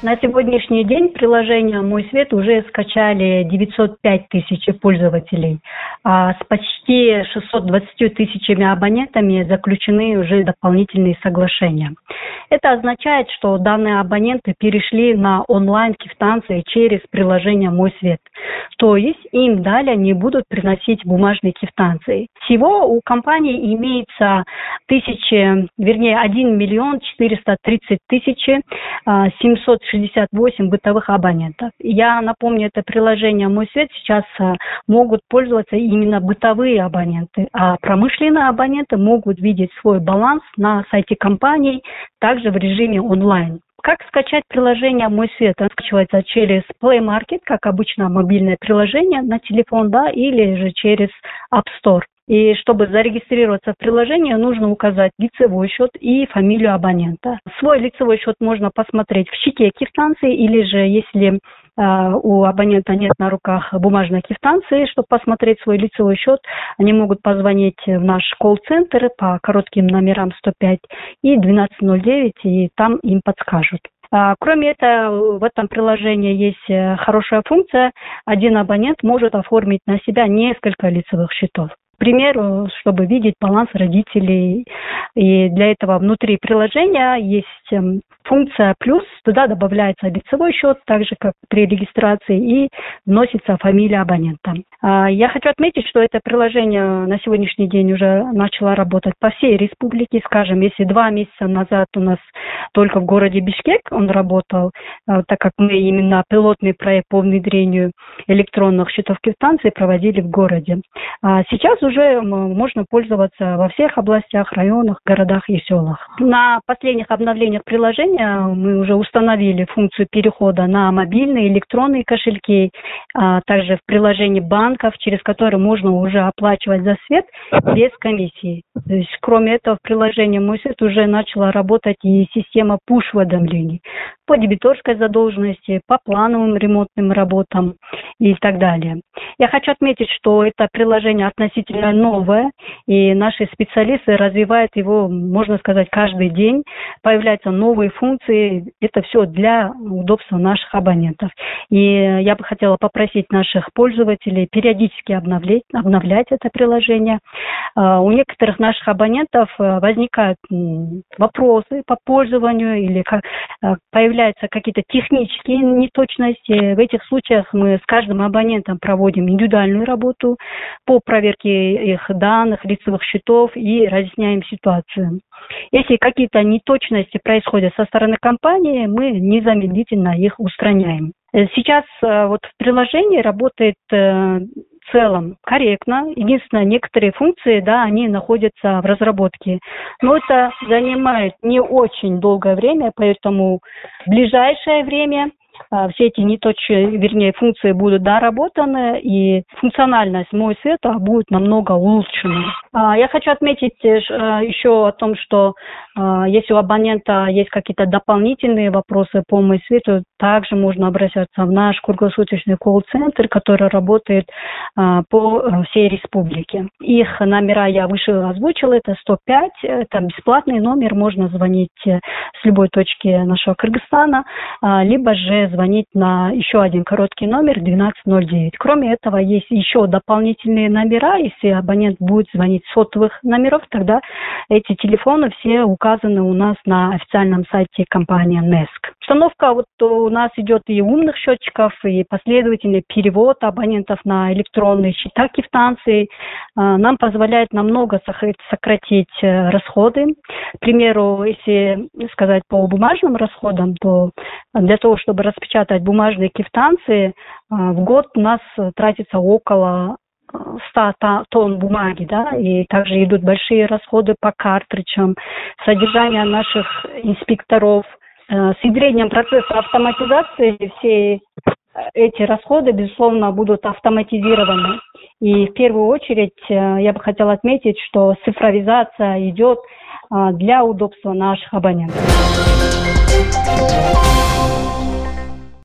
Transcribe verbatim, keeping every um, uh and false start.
На сегодняшний день приложение «Мой свет» уже скачали девятьсот пять тысяч пользователей, а с почти шестьсот двадцатью тысячами абонентами заключены уже дополнительные соглашения. Это означает, что данные абоненты перешли на онлайн-квитанции через приложение «Мой свет», то есть им далее не будут приносить бумажные квитанции. Всего у компании имеется тысячи, вернее, один миллион четыреста тридцать тысяч семьсот шестьдесят восемь бытовых абонентов. Я напомню, это приложение «Мой свет» сейчас могут пользоваться именно бытовые абоненты, а промышленные абоненты могут видеть свой баланс на сайте компании, также в режиме онлайн. Как скачать приложение «Мой свет»? Оно скачивается через Play Market, как обычно мобильное приложение на телефон, да, или же через App Store. И чтобы зарегистрироваться в приложении, нужно указать лицевой счет и фамилию абонента. Свой лицевой счет можно посмотреть в щите квитанции, или же, если э, у абонента нет на руках бумажной квитанции, чтобы посмотреть свой лицевой счет, они могут позвонить в наш колл-центр по коротким номерам сто пять и двенадцать ноль девять, и там им подскажут. Кроме этого, в этом приложении есть хорошая функция. Один абонент может оформить на себя несколько лицевых счетов. К примеру, чтобы видеть баланс родителей. И для этого внутри приложения есть функция «плюс». Туда добавляется лицевой счет, так же, как при регистрации, и вносится фамилия абонента. Я хочу отметить, что это приложение на сегодняшний день уже начало работать по всей республике. Скажем, если два месяца назад у нас только в городе Бишкек он работал, так как мы именно пилотный проект по внедрению электронных счетов квитанции проводили в городе. А сейчас уже можно пользоваться во всех областях, районах, городах и селах. На последних обновлениях приложения мы уже установили функцию перехода на мобильные электронные кошельки, а также в приложении банков, через которые можно уже оплачивать за свет без комиссии. То есть, кроме этого, в приложении «Мой свет» уже начала работать и система пуш-уведомлений по дебиторской задолженности, по плановым ремонтным работам и так далее. Я хочу отметить, что это приложение относительно новое, и наши специалисты развивают его, можно сказать, каждый день. Появляются новые функции. Это все для удобства наших абонентов. И я бы хотела попросить наших пользователей периодически обновлять, обновлять это приложение. У некоторых наших абонентов возникают вопросы по пользованию или появляются какие-то технические неточности. В этих случаях мы с каждым абонентом проводим индивидуальную работу по проверке их данных, лицевых счетов и разъясняем ситуацию. Если какие-то неточности происходят со стороны компании, мы незамедлительно их устраняем. Сейчас вот в приложении работает в целом корректно. Единственное, некоторые функции, да, они находятся в разработке. Но это занимает не очень долгое время, поэтому в ближайшее время все эти неточные, вернее, функции будут доработаны, и функциональность «Мой свет» будет намного улучшена. Я хочу отметить еще о том, что если у абонента есть какие-то дополнительные вопросы по «Мой свету», также можно обращаться в наш круглосуточный колл-центр, который работает по всей республике. Их номера я выше озвучила, это сто пять, это бесплатный номер, можно звонить с любой точки нашего Кыргызстана, либо же звонить на еще один короткий номер двенадцать ноль девять. Кроме этого, есть еще дополнительные номера. Если абонент будет звонить с сотовых номеров, тогда эти телефоны все указаны у нас на официальном сайте компании Неск. Установка вот у нас идет и умных счетчиков, и последовательный перевод абонентов на электронные счета квитанции нам позволяет намного сократить расходы. К примеру, если сказать по бумажным расходам, то для того, чтобы распечатать бумажные квитанции, в год у нас тратится около ста тонн бумаги, да, и также идут большие расходы по картриджам, содержание наших инспекторов. С внедрением процесса автоматизации все эти расходы, безусловно, будут автоматизированы. И в первую очередь я бы хотела отметить, что цифровизация идет для удобства наших абонентов.